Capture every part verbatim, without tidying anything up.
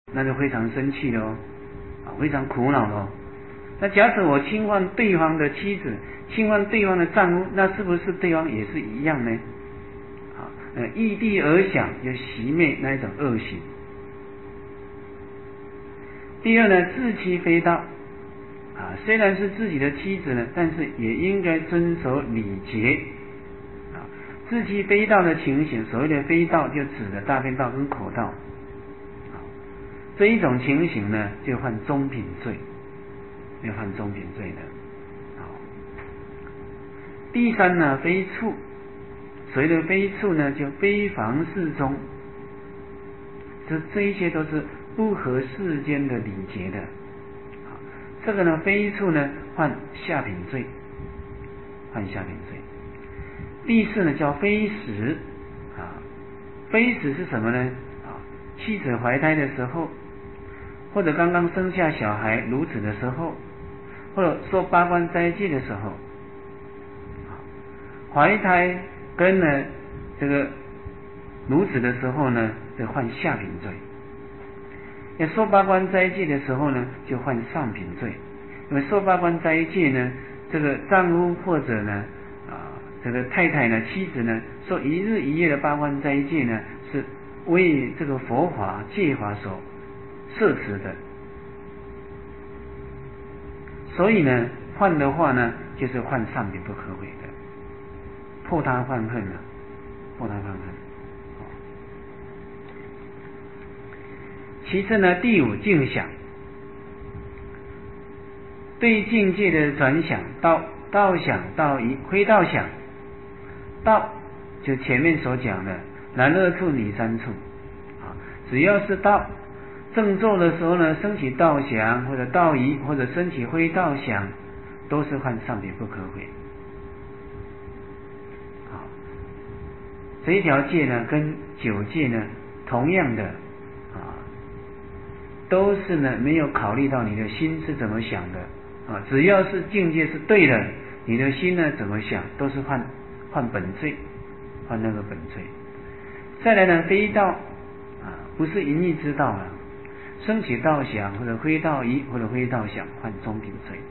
那就非常生气了哦，啊，非常苦恼了哦。那假使我侵犯对方的妻子，侵犯对方的丈夫，那是不是对方也是一样呢？啊，呃，异地而想，就熄灭那一种恶行。第二呢，自妻非道，啊，虽然是自己的妻子呢，但是也应该遵守礼节。啊，自妻非道的情形，所谓的非道就指的大便道跟口道。啊，这一种情形呢，就犯中品罪，就犯中品罪的。好，第三呢，非处，所谓的非处呢，就非房事中，这这一些都是不合世间的礼节的。这个呢，非处呢，犯下品罪，犯下品罪。第四呢，叫非时，啊，非时是什么呢？啊，妻子怀胎的时候，或者刚刚生下小孩乳子的时候，或者受八关斋戒的时候，怀胎跟呢这个乳子的时候呢，就犯下品罪。要受八关斋戒的时候呢，就犯上品罪。因为受八关斋戒呢，这个丈夫或者呢啊这个太太呢，妻子呢，受一日一夜的八关斋戒呢，是为这个佛法戒法所摄持的。所以呢，犯的话呢，就是犯上品不可毁的，破他犯恨了，破他犯恨。其次呢，第五境想，对境界的转想，道道想、道疑、非道想。道就前面所讲的男二处、女三处，啊，只要是道正坐的时候呢，升起道想或者道疑或者升起非道想，都是犯上品不可毁。啊，这一条戒呢，跟九戒呢同样的。都是呢没有考虑到你的心是怎么想的啊，只要是境界是对的，你的心呢怎么想都是犯犯本罪，犯那个本罪。再来呢，非道啊，不是淫欲之道啊，升起道想或者非道疑或者非道想，犯中品罪。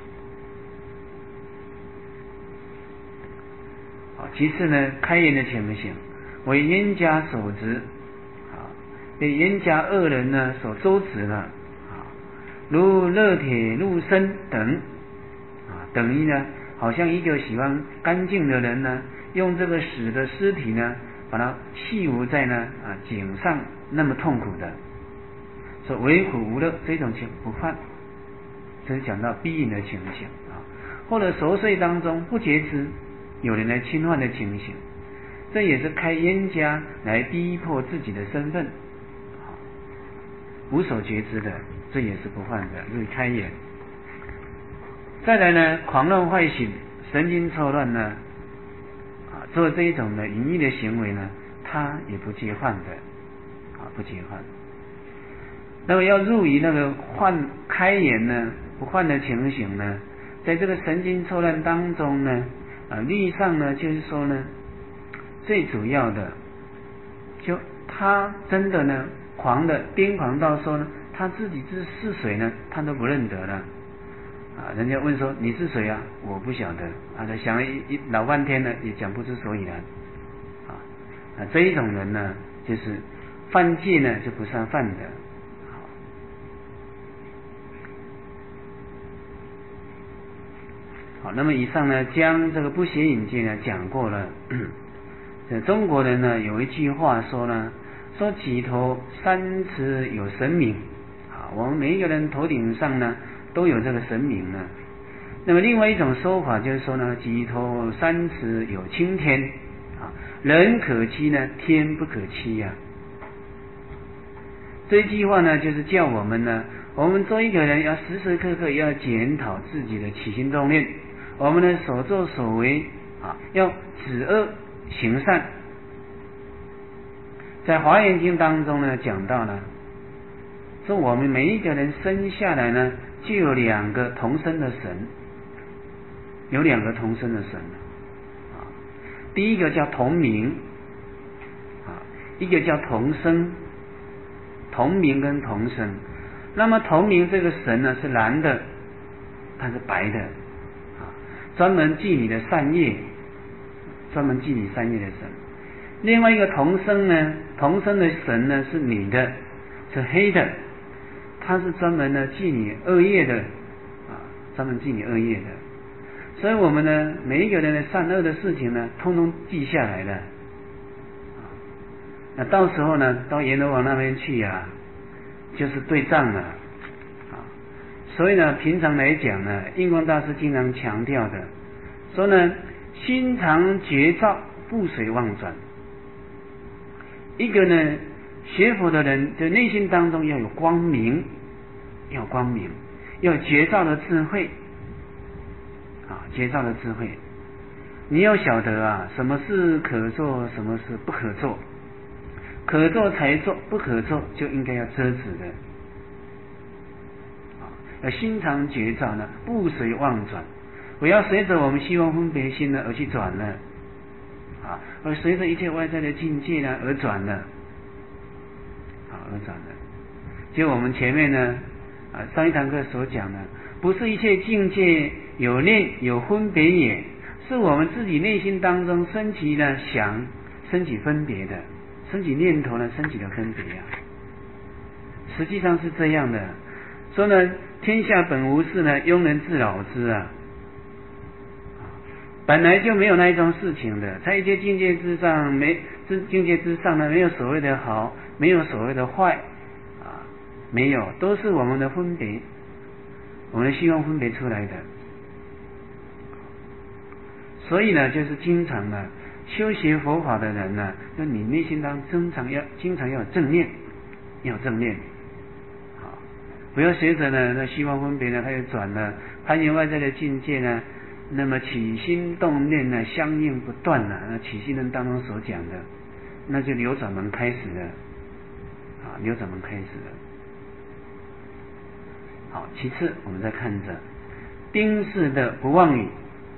啊，其次呢，开言的情形为冤家所执。被冤家恶人呢所周持了，啊，如热铁入身等，啊，等于呢，好像一个喜欢干净的人呢，用这个死的尸体呢，把它系无在呢啊颈上，那么痛苦的，说为苦无乐，这种情不犯。这是讲到逼引的情形啊，或者熟睡当中不觉知有人来侵犯的情形，这也是开冤家来逼迫自己的身份。无所觉知的，这也是不犯的，就是开眼。再来呢，狂乱坏醒，神经错乱呢，啊，做这一种的淫欲的行为呢，他也不戒犯的，啊，不戒犯。那么要入于那个犯开眼呢，不犯的情形呢，在这个神经错乱当中呢，啊，律上呢就是说呢，最主要的，就他真的呢。狂的癫狂到说呢，他自己是是谁呢？他都不认得了啊！人家问说你是谁啊？我不晓得啊！他想了一一老半天呢，也讲不出所以然啊！啊，这一种人呢，就是犯戒呢就不算犯的。好，那么以上呢，将这个不邪淫戒呢讲过了。这中国人呢有一句话说呢。说几头三尺有神明啊，我们每一个人头顶上呢都有这个神明呢。那么另外一种说法就是说呢，几头三尺有青天啊，人可欺呢，天不可欺呀、啊。这句话呢，就是叫我们呢，我们做一个人要时时刻刻要检讨自己的起心动念，我们的所作所为啊，要止恶行善。在《华严经》当中呢，讲到呢，说我们每一个人生下来呢，就有两个同生的神，有两个同生的神啊。第一个叫同名啊，一个叫同生。 同名跟同生。那么同名这个神呢是蓝的，它是白的，啊，专门记你的善业，专门记你善业的神。另外一个同生呢，同生的神呢是女的，是黑的，它是专门呢记你恶业的，啊，专门记你恶业的。所以我们呢，每一个人的善恶的事情呢，通通记下来了。那到时候呢，到阎罗王那边去啊，就是对账了。啊，所以呢，平常来讲呢，印光大师经常强调的，说呢，心常觉照，不随妄转。一个呢，学佛的人的内心当中要有光明，要有光明，要有觉照的智慧。啊，觉照的智慧，你要晓得啊，什么事可做，什么事不可做，可做才做，不可做就应该要遮止的。啊，要心常觉照呢，不随妄转，不要随着我们希望分别心呢而去转了，啊，而随着一切外在的境界呢而转了，啊，而转了。就我们前面呢，啊，上一堂课所讲的，不是一切境界有念有分别也，是我们自己内心当中升起呢想升起分别的，升起念头呢升起的分别啊，实际上是这样的。说呢，天下本无事呢，庸人自扰之啊，本来就没有那一种事情的，在一切境界之上，没之境界之上呢，没有所谓的好，没有所谓的坏啊，没有，都是我们的分别，我们的希望分别出来的。所以呢，就是经常呢，修学佛法的人呢，那你内心当中经常要经常要有正念，要有正念，好，不要随着呢那希望分别呢，它又转了攀缘外在的境界呢，那么起心动念呢相应不断了，那起心论当中所讲的，那就流转门开始了，啊，流转门开始了。好，其次我们再看着丁氏的不妄语。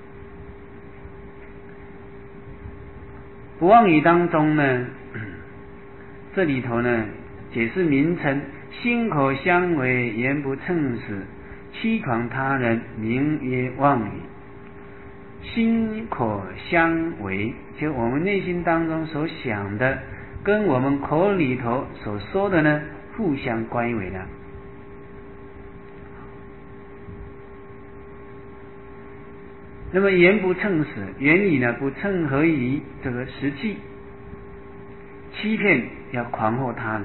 不妄语当中呢，这里头呢解释名称，心口相违，言不称实，欺诳他人，名曰妄语。心口相违，就我们内心当中所想的，跟我们口里头所说的呢，互相乖违了。那么言不称实，言语呢不称合于这个实际，欺骗要狂惑他人，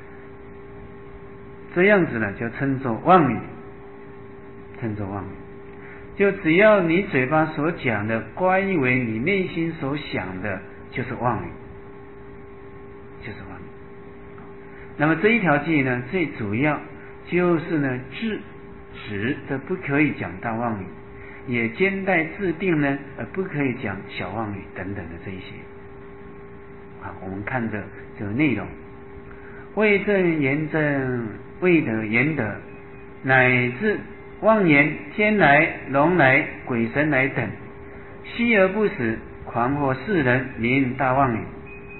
这样子呢就称作妄语，称作妄语。就只要你嘴巴所讲的乖为你内心所想的，就是妄语，就是妄语。那么这一条戒呢，最主要就是呢制止的不可以讲大妄语，也兼带制定呢，呃，不可以讲小妄语等等的这一些。啊，我们看着这个内容，未正言正，未得言得，乃至妄言天来、龙来、鬼神来等，虚而不实，狂惑世人，名大妄语。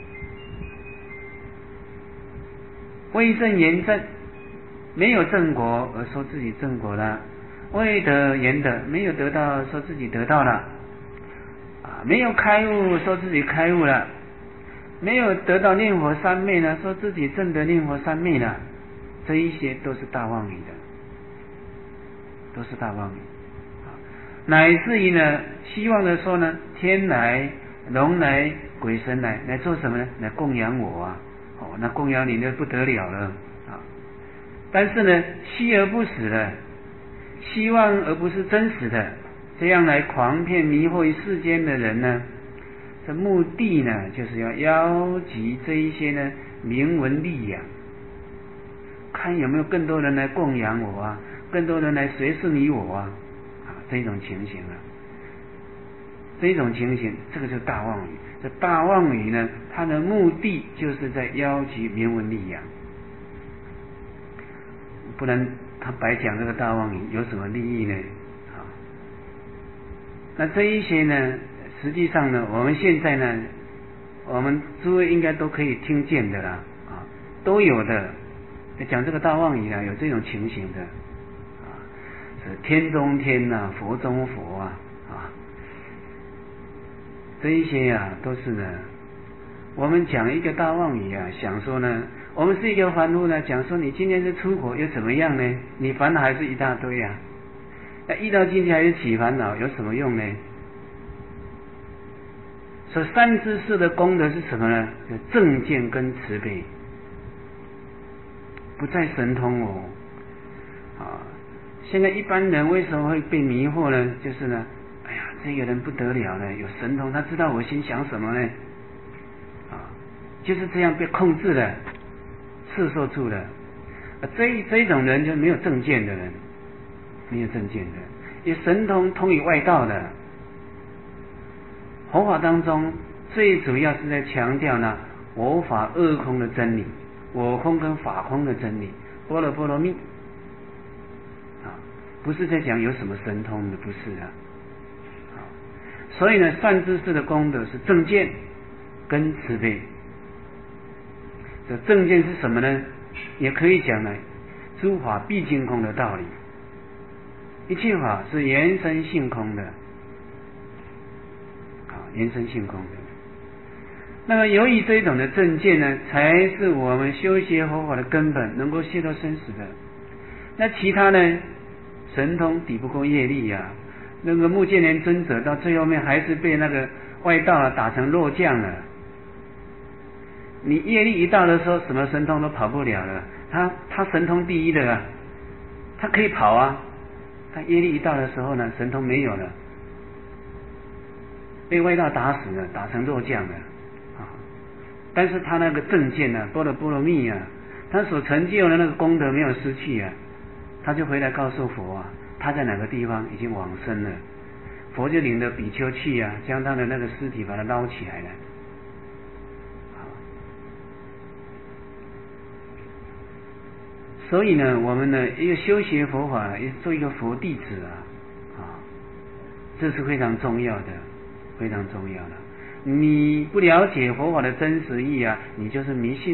未正言正，没有正果而说自己正果了。未得言得，没有得到说自己得到了，啊，没有开悟说自己开悟了，没有得到念佛三昧呢，说自己证得念佛三昧了，这一些都是大妄语的，都是大妄语。乃至于呢，希望的说呢，天来、龙来、鬼神来，来做什么呢？来供养我啊！哦，那供养你那不得了了啊！但是呢，虚而不实的。希望而不是真实的，这样来诳骗迷惑于世间的人呢，这目的呢就是要邀集这一些呢名闻利养，看有没有更多人来供养我啊，更多人来随顺于我啊，啊这种情形啊，这种情形，这个就是大妄语。这大妄语呢，它的目的就是在邀集名闻利养，不然他白讲这个大妄语有什么利益呢？啊，那这一些呢，实际上呢，我们现在呢，我们诸位应该都可以听见的啦，啊，都有的。 讲这个大妄语啊，有这种情形的啊，是天中天呐、啊，佛中佛啊啊，这一些啊都是呢，我们讲一个大妄语啊，想说呢，我们是一个凡夫呢，讲说你今天是出国又怎么样呢？你烦恼还是一大堆啊，那遇到境界还是起烦恼，有什么用呢？所以三知识的功德是什么呢？正见跟慈悲。不在神通哦，啊！现在一般人为什么会被迷惑呢？就是呢，哎呀，这个人不得了呢，有神通，他知道我心想什么呢？啊，就是这样被控制了，刺受住了。啊，这这种人就没有正见的人，没有正见的，有神通通于外道的。佛法当中最主要是在强调呢，我法二空的真理。我空跟法空的真理，般若波罗蜜啊，不是在讲有什么神通的，不是啊。啊，所以呢，善知识的功德是正见跟慈悲。这正见是什么呢？也可以讲呢，诸法毕竟空的道理，一切法是缘生性空的，啊，缘生性空的。那么由于这一种的正见呢，才是我们修学佛法的根本，能够解脱生死的。那其他呢，神通抵不过业力啊。那个目犍连尊者到最后面还是被那个外道啊打成肉酱了。你业力一到的时候，什么神通都跑不了了。他他神通第一的啊，他可以跑啊。他业力一到的时候呢，神通没有了，被外道打死了，打成肉酱了。但是他那个正见呢、啊，般若波罗蜜啊，他所成就的那个功德没有失去啊，他就回来告诉佛啊，他在哪个地方已经往生了，佛就领着比丘去啊，将他的那个尸体把它捞起来了。所以呢，我们呢，一个修学佛法呢，也做一个佛弟子啊，啊，这是非常重要的，非常重要的。你不了解佛法的真实意啊，你就是迷信。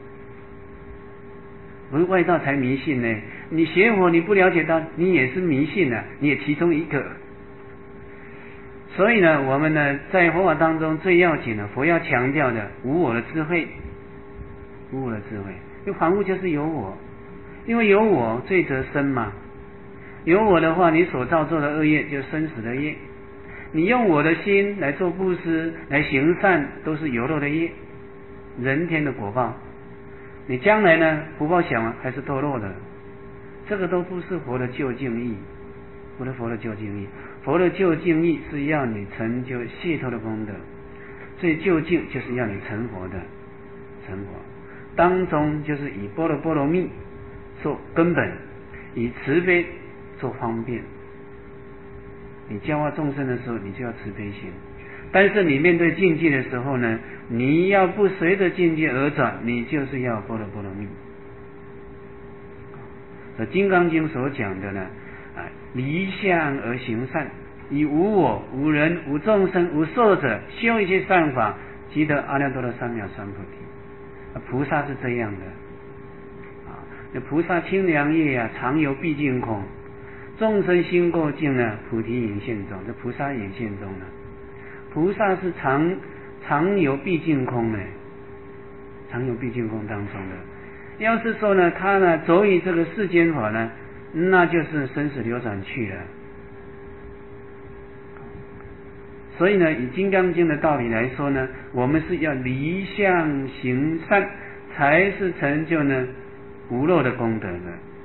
不是外道才迷信呢，你学佛你不了解到，你也是迷信啊，你也其中一个。所以呢，我们呢在佛法当中最要紧的，佛要强调的无我的智慧，无我的智慧，因为凡夫就是有我，因为有我罪则生嘛，有我的话，你所造作的恶业就生死的业。你用我的心来做布施，来行善，都是有漏的业，人天的果报。你将来呢，福报享还是堕落的，这个都不是佛的究竟义，不是佛的究竟义。佛的究竟义是要你成就解脱的功德，最究竟就是要你成佛的，成佛当中就是以般若波罗蜜做根本，以慈悲做方便。你教化众生的时候，你就要慈悲心；但是你面对境界的时候呢，你要不随着境界而转，你就是要般若波罗蜜。所以《金刚经》所讲的呢，啊，离相而行善，以无我、无人、无众生、无寿者，修一切善法，即得阿耨多罗三藐三菩提。菩萨是这样的，啊，那菩萨清凉夜啊，常游毕竟空。众生心过境呢，菩提隐现中。这菩萨隐现中呢，菩萨是常常游毕竟空呢，常游毕竟空当中的。要是说呢，他呢走于这个世间法呢，那就是生死流转去了。所以呢，以《金刚经》的道理来说呢，我们是要离相行善，才是成就呢无漏的功德的。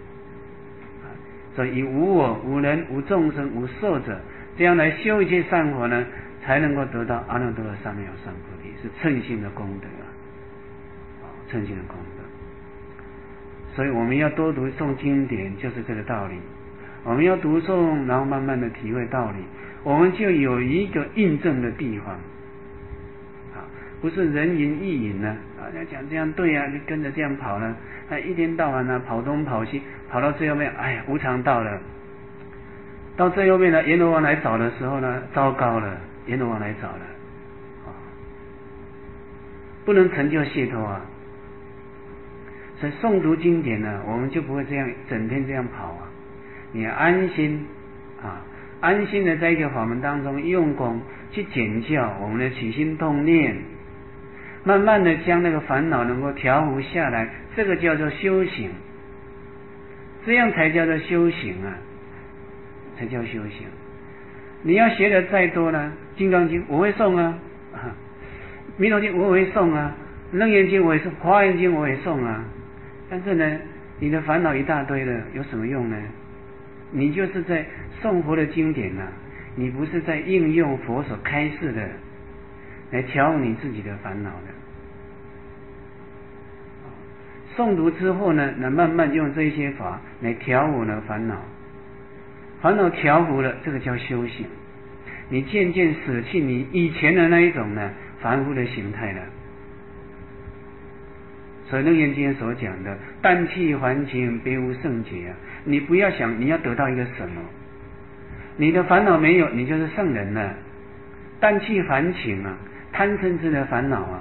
所以以无我、无人、无众生、无寿者，这样来修一切善法呢，才能够得到阿耨多罗三藐三菩提，是称心的功德啊，称心的功德。所以我们要多读诵经典，就是这个道理。我们要读诵，然后慢慢的体会道理，我们就有一个印证的地方。啊，不是人云亦云呢，啊，要讲这样对啊，就跟着这样跑呢，啊，一天到晚呢跑东跑西，跑到最后面，哎呀，无常到了，到最后面呢，阎罗王来找的时候呢，糟糕了，阎罗王来找了，啊，不能成就解脱啊。 所以诵读经典呢，我们就不会这样整天这样跑啊，你安心啊，安心的在一个法门当中用功去检教我们的起心动念，慢慢的将那个烦恼能够调伏下来，这个叫做修行，这样才叫做修行啊，才叫修行。你要学的再多呢，《金刚经》我会诵啊，《弥陀经》我会诵啊，《楞严经》我也诵，《华严经》我也诵啊，但是呢，你的烦恼一大堆了，有什么用呢？你就是在诵佛的经典啊，你不是在应用佛所开示的来调伏你自己的烦恼的。诵读之后呢，那慢慢用这一些法来调伏呢烦恼，烦恼调伏了，这个叫修行。你渐渐舍弃你以前的那一种呢凡夫的形态了。所以楞严经所讲的淡气还情，别无圣解啊！你不要想你要得到一个什么，你的烦恼没有，你就是圣人了。淡气还情啊，贪嗔痴的烦恼啊，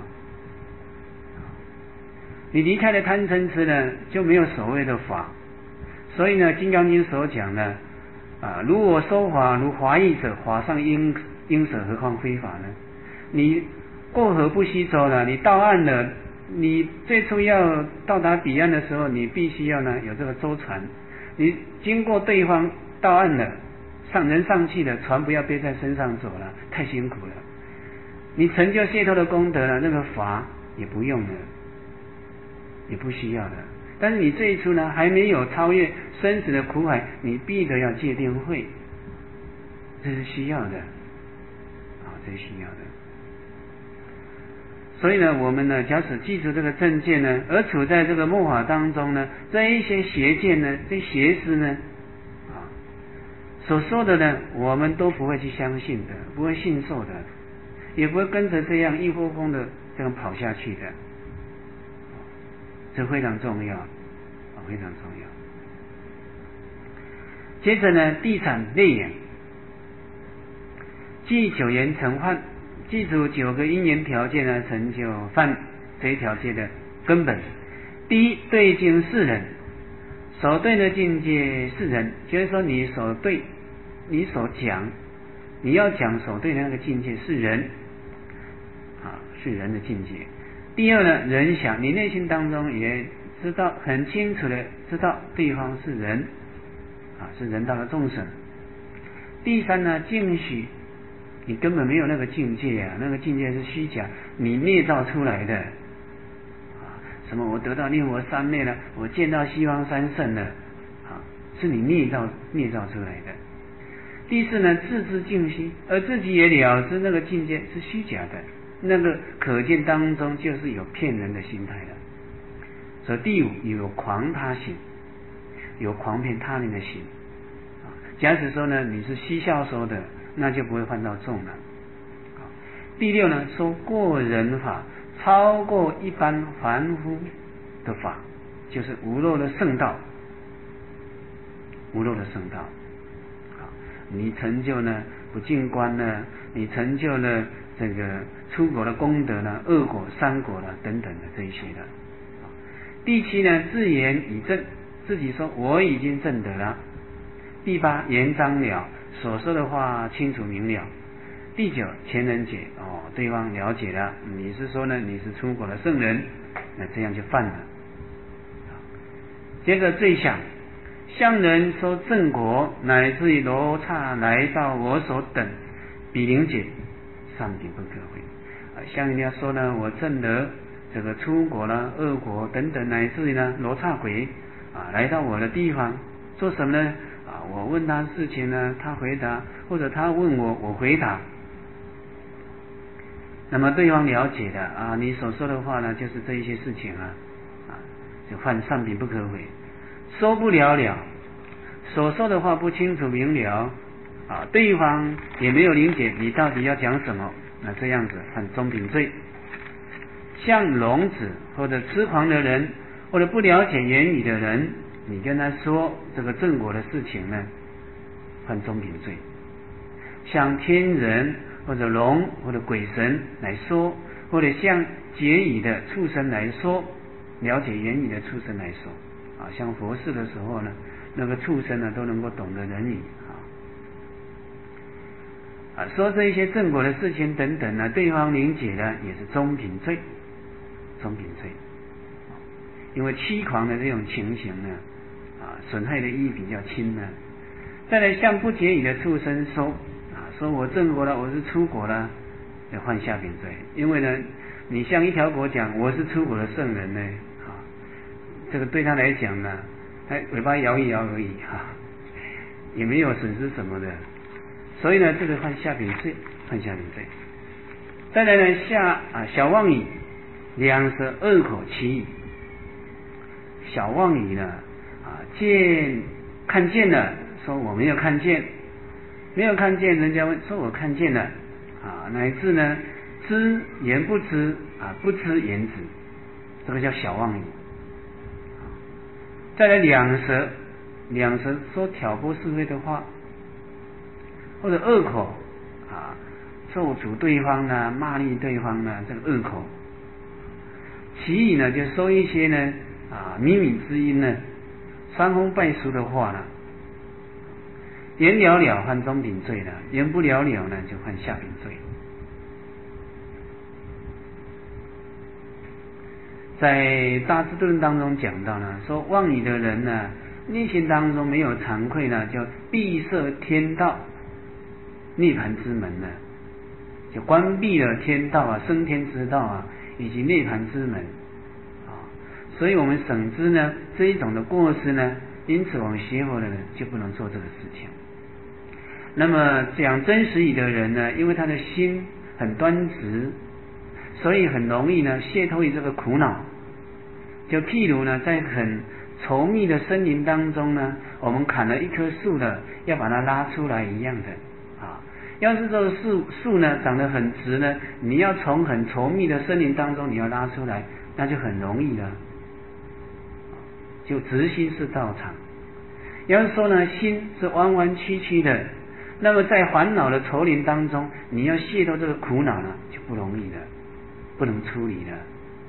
你离开了贪嗔痴呢，就没有所谓的法。所以呢，《金刚经》所讲的啊，如我说法，如华义者，法上应应舍，何况非法呢？你过河不须舟了，你到岸了。你最初要到达彼岸的时候，你必须要呢有这个舟船，你经过对方到岸了，上人上去了，船不要背在身上走了，太辛苦了。你成就解脱的功德了，那个法也不用了，也不需要了。但是你这一出呢，还没有超越生死的苦海，你必得要戒定慧，这是需要的，啊，这是需要的。所以呢，我们呢，假使记住这个正见呢，而处在这个末法当中呢，这一些邪见呢，这邪师呢，啊，所说的呢，我们都不会去相信的，不会信受的，也不会跟着这样一窝蜂的这样跑下去的，这非常重要，啊，非常重要。接着呢，地产内眼，即九缘成幻。记住九个因缘条件呢，成就犯这一条界的根本。第一，对境是人，所对的境界是人，就是说你所对，你所讲，你要讲所对的那个境界是人，啊，是人的境界。第二呢，人想，你内心当中也知道很清楚的知道对方是人，啊，是人道的众生。第三呢，境许。你根本没有那个境界啊，那个境界是虚假，你捏造出来的啊！什么我得到念佛三昧了，我见到西方三圣了啊，是你捏造捏造出来的。第四呢，自知境虚，而自己也了知那个境界是虚假的，那个可见当中就是有骗人的心态了。所以第五，有狂他心，有狂骗他人的心啊。假使说呢，你是嬉笑说的，那就不会犯到重了。第六呢，说过人法，超过一般凡夫的法，就是无漏的圣道，无漏的圣道。你成就呢不净观呢，你成就了这个出果的功德呢，恶果、三果了等等的这一些的。第七呢，自言以证，自己说我已经证得了。第八，言章了，所说的话清楚明了。第九，前人解，哦，对方了解了，你是说呢你是出果的圣人，那这样就犯了。接着最想向人说正果，乃至于罗刹来到我所等，比灵解，上品不可毁。啊，向人家说呢，我证得这个出果了、恶果等等，乃至于呢罗刹鬼啊来到我的地方，做什么呢？啊，我问他事情呢，他回答，或者他问我，我回答。那么对方了解的啊，你所说的话呢，就是这一些事情啊，啊，就犯上品不可毁。说不了了，所说的话不清楚明了啊，对方也没有理解你到底要讲什么，那这样子犯中品罪。像聋子或者痴狂的人，或者不了解言语的人，你跟他说这个正果的事情呢，犯中品罪。像天人或者龙或者鬼神来说，或者像结语的畜生来说， 了解言语的畜生来说啊，像佛事的时候呢，那个畜生呢都能够懂得人语啊，啊说这一些正果的事情等等呢，对方理解呢也是中品罪，中品罪，因为欺狂的这种情形呢，啊损害的意义比较轻呢。再来向不解语的畜生说啊，说我正果了，我是出果了，要犯下品罪，因为呢，你向一条狗讲我是出果的圣人呢，啊，这个对他来讲呢，他尾巴摇一摇而已哈、啊，也没有损失什么的，所以呢，这个犯下品罪，犯下品罪。再来呢，下啊小妄语，两舌恶口其语，小妄语呢啊见看见了。说我没有看见，没有看见，人家问说我看见了啊，乃至呢知言不知啊，不知言止，这个叫小妄语。再来两舌，两舌说挑拨是非的话，或者恶口啊，咒诅对方呢，骂詈对方呢，这个恶口。其语呢，就说一些呢啊靡靡之音呢，伤风败俗的话呢。言了了犯中品罪了，言不了了呢就犯下品罪。在大智度论当中讲到呢，说妄语的人呢，内心当中没有惭愧呢，叫闭塞天道涅槃之门呢，就关闭了天道啊、升天之道啊，以及涅槃之门啊。所以我们省知呢这一种的过失呢，因此我们学佛的人就不能做这个事情。那么讲真实语的人呢，因为他的心很端直，所以很容易呢解脱于这个苦恼。就譬如呢，在很稠密的森林当中呢，我们砍了一棵树呢，要把它拉出来一样的啊。要是这个树树呢长得很直呢，你要从很稠密的森林当中你要拉出来，那就很容易了，就直心是道场。要是说呢，心是弯弯曲曲的，那么在烦恼的丛林当中，你要卸脱这个苦恼呢，就不容易了，不能处理了。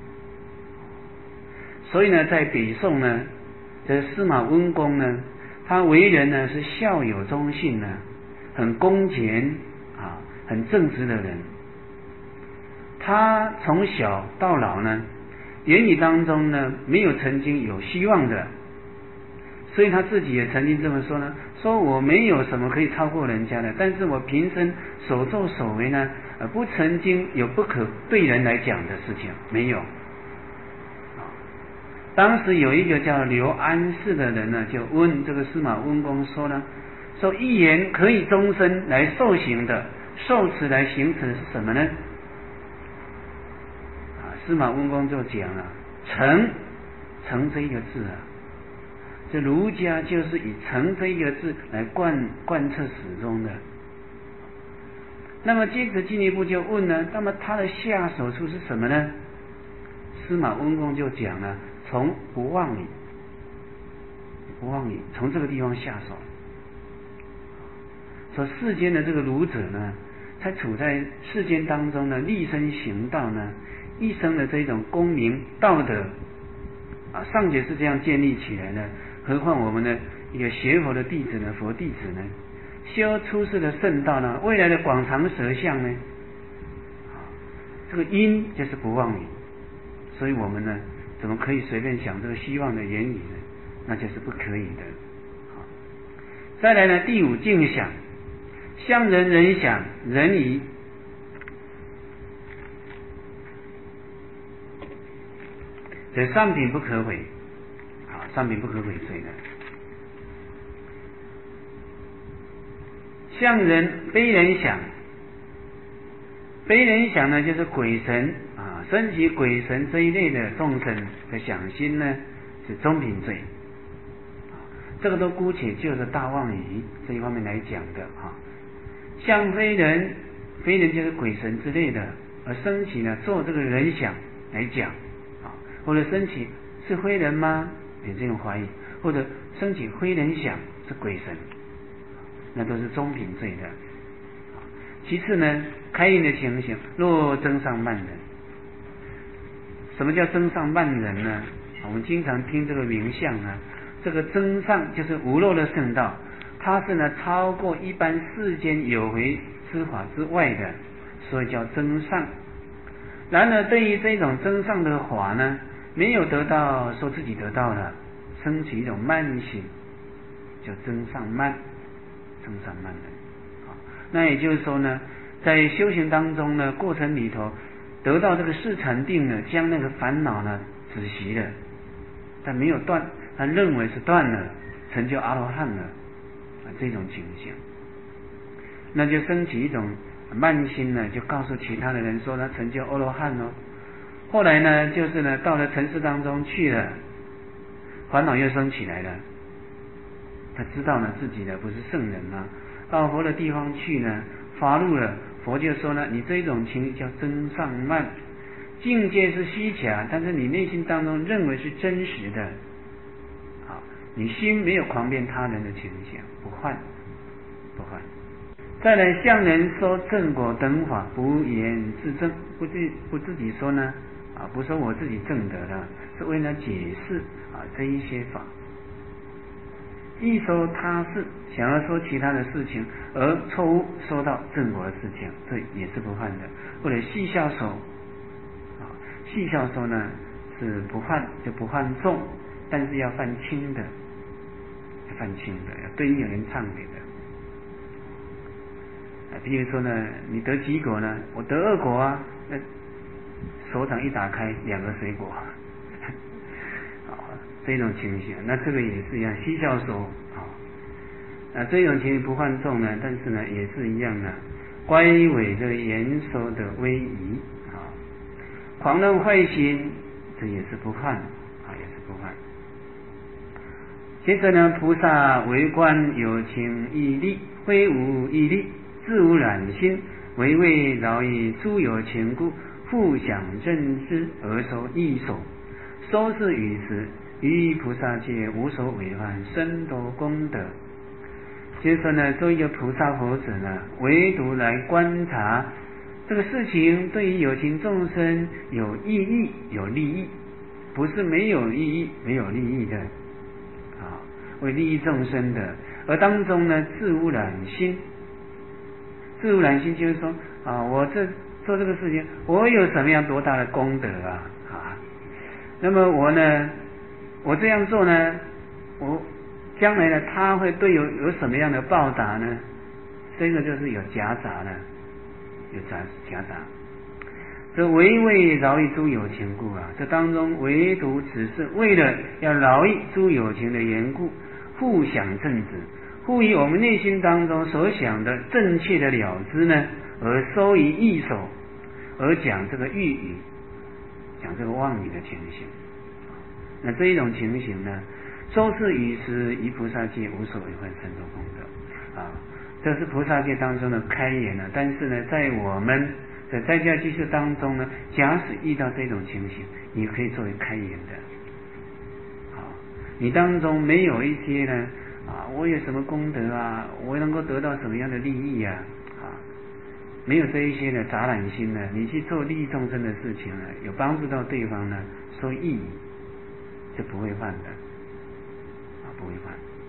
所以呢，在北宋呢，这司马温公呢，他为人呢是孝有忠信呢，很恭俭啊，很正直的人。他从小到老呢，言语当中呢，没有曾经有希望的。所以他自己也曾经这么说呢，说我没有什么可以超过人家的，但是我平生所作所为呢，呃，不曾经有不可对人来讲的事情，没有。当时有一个叫刘安世的人呢，就问这个司马温公说呢，说一言可以终身来受刑的，受持来行持是什么呢？啊，司马温公就讲了，诚，诚这一个字啊。这儒家就是以诚这一个字来贯贯彻始终的。那么接着进一步就问呢，那么他的下手处是什么呢？司马温公就讲了，从不妄语，不妄语，从这个地方下手。说世间的这个儒者呢，他处在世间当中呢，立身行道呢，一生的这种公明道德啊，尚且是这样建立起来的。何况我们的一个学佛的弟子呢，佛弟子呢，修出世的圣道呢，未来的广长舌相呢，这个因就是不妄语，所以我们呢，怎么可以随便想这个希望的言语呢？那就是不可以的。再来呢，第五境想，向人人想人疑，这上品不可毁。上品不可毁罪的。向人非人想，非人想呢，就是鬼神啊，升起鬼神这一类的众生的想心呢，是中品罪。这个都姑且就是大妄语这一方面来讲的啊。像非人，非人就是鬼神之类的，而升起呢做这个人想来讲啊，或者升起是非人吗？有这种怀疑，或者升起非人想是鬼神，那都是中品罪的。其次呢，开印的情形，若增上慢人，什么叫增上慢人呢？ 我们经常听这个名相啊，这个增上就是无漏的圣道，它是呢超过一般世间有为之法之外的，所以叫增上。然而对于这种增上的法呢，没有得到说自己得到了，升起一种慢心，叫增上慢，增上慢的。那也就是说呢，在修行当中呢，过程里头得到这个四禅定呢，将那个烦恼呢止息了，但没有断，他认为是断了，成就阿罗汉了啊，这种情形，那就升起一种慢心呢，就告诉其他的人说他成就阿罗汉哦。后来呢，就是呢到了尘世当中去了，烦恼又升起来了，他知道呢自己呢不是圣人啊，到佛的地方去呢发怒了，佛就说呢，你这种情叫增上慢，境界是虚假，但是你内心当中认为是真实的，好，你心没有狂辩他人的情形，不换不换。再来向人说正果等法，不言自证，不自不自己说呢啊，不说我自己证得了，是为了解释啊这一些法。一说他事，想要说其他的事情，而错误说到正果的事情，这也是不犯的。或者戏笑说啊，戏笑说呢是不犯，就不犯重，但是要犯轻的，要犯轻的，要对应有人忏悔的。啊，比如说呢，你得几果呢？我得二果啊，那手掌一打开，两个水果。这种情形，那这个也是一样，嬉笑说啊，那这种情形不犯重呢，但是呢也是一样的，乖违这个言说的威仪啊，狂乱坏心，这也是不犯啊，也是不犯。接着呢，菩萨为观有情义力，非无义力，自无染心，唯为饶益诸有情故，复想正知而收益所，收是语时。于菩萨界无所违犯，深多功德。就是说呢，作为一个菩萨佛子呢，唯独来观察这个事情对于有情众生有意义、有利益，不是没有意义、没有利益的啊，为利益众生的。而当中呢，自污染心，自污染心就是说啊，我这做这个事情，我有什么样多大的功德啊啊？那么我呢？我这样做呢，我将来呢，他会对有有什么样的报答呢？这个就是有夹杂了，有夹夹杂。这唯为饶益诸有情故啊，这当中唯独只是为了要饶益诸有情的缘故，互想正直，互以我们内心当中所想的正确的了知呢，而收于义手，而讲这个喻语，讲这个妄语的情形。那这一种情形呢，周是于时于菩萨界无所违犯，深多功德啊，这是菩萨界当中的开言了。但是呢，在我们的在家居士当中呢，假使遇到这种情形，你可以作为开言的。好，你当中没有一些呢啊，我有什么功德啊，我能够得到什么样的利益啊啊，没有这一些的杂染心呢，你去做利益众生的事情呢，有帮助到对方呢，说意义。是不会犯的啊，不会犯。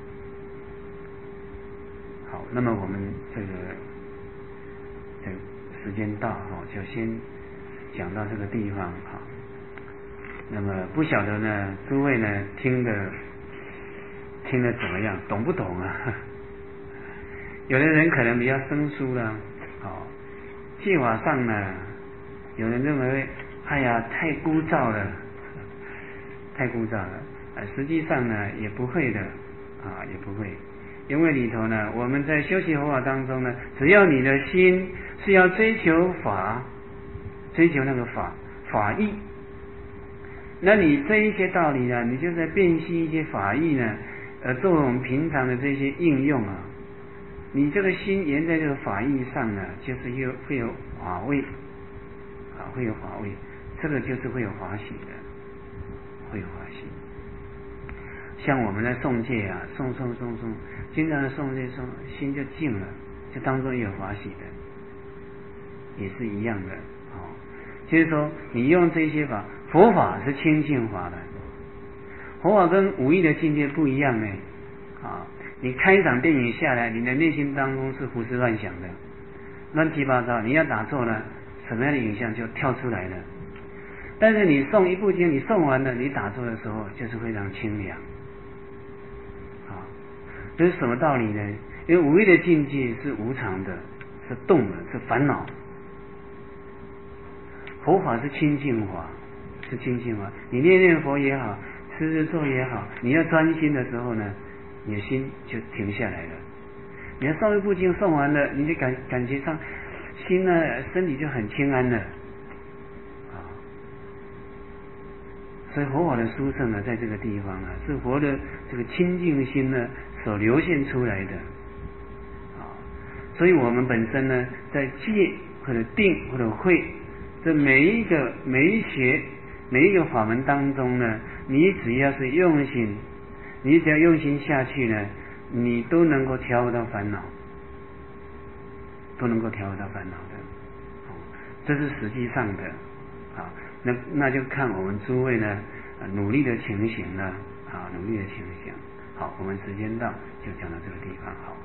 好，那么我们这个这个时间到哈，就先讲到这个地方哈。那么不晓得呢，诸位呢听的听的怎么样，懂不懂啊？有的人可能比较生疏了，好，戒法上呢，有人认为，哎呀，太枯燥了。太枯燥了，啊，实际上呢也不会的啊，也不会，因为里头呢，我们在修习佛法当中呢，只要你的心是要追求法，追求那个法法义，那你这一些道理呢，你就在辨析一些法义呢，呃，作为我们平常的这些应用啊，你这个心沿在这个法义上呢，就是有会有法味啊，会有法味，这个就是会有法喜的。会有欢喜，像我们在诵戒啊，诵诵诵诵，经常的诵戒诵，心就静了，这当中也有欢喜的，也是一样的哦。就是说，你用这些法，佛法是清净法的， 佛法跟武艺的境界不一样呢。啊，你看一场电影下来，你的内心当中是胡思乱想的，乱七八糟。你要打坐呢，什么样的影像就跳出来了。但是你诵一部经，你诵完了，你打坐的时候就是非常清凉。啊，这是什么道理呢？因为无义的境界是无常的，是动的，是烦恼。佛法是清净法，是清净法。你念念佛也好，持持咒也好，你要专心的时候呢，你的心就停下来了。你要诵一部经诵完了，你就感感觉上心呢，身体就很清安了。所以佛法的殊胜呢，在这个地方啊，是佛的这个清净心呢所流现出来的啊。所以我们本身呢，在戒或者定或者慧这每一个每一学每一个法门当中呢，你只要是用心，你只要用心下去呢，你都能够调到烦恼，都能够调到烦恼的。这是实际上的啊。那那就看我们诸位呢努力的情形了啊，努力的情形。好，我们时间到，就讲到这个地方。好。